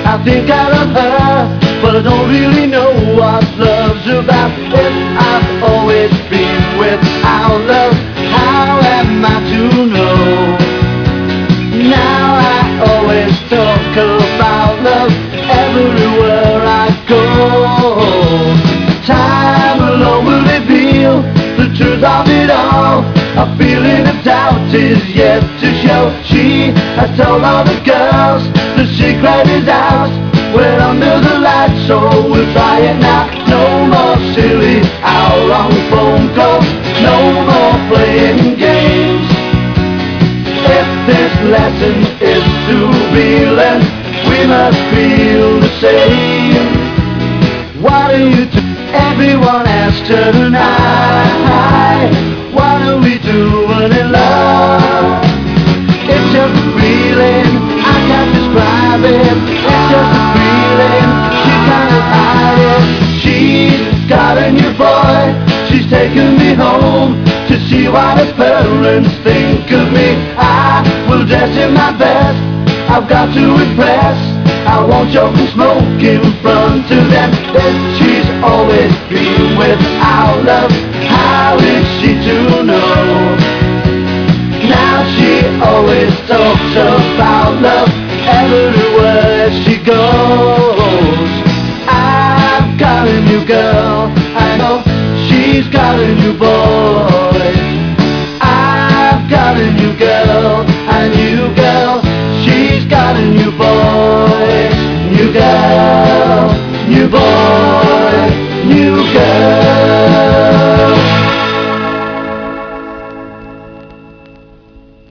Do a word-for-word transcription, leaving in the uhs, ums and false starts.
I think I love her, but I don't really know what love's about. If I've always been without love, how am I to know? Now I always talk about love everywhere I go. Time alone will reveal the truth of it all. A feeling of doubt is yet to show. She has told all the girls the secret is out. We're under the lights, so we'll try it now. No more silly hour-long phone calls, no more playing games. If this lesson is to be learned, we must feel the same. What are you doing? Everyone asks her tonight. What are we doing in love? It's just a feeling, I can't describe it. It's just a feeling, she can't hide it. She's got a new boy, she's taken me home to see what her parents think of me. I will dress in my best, I've got to impress. I won't joke and smoke in front of them. If she's always been without love, how is she to know?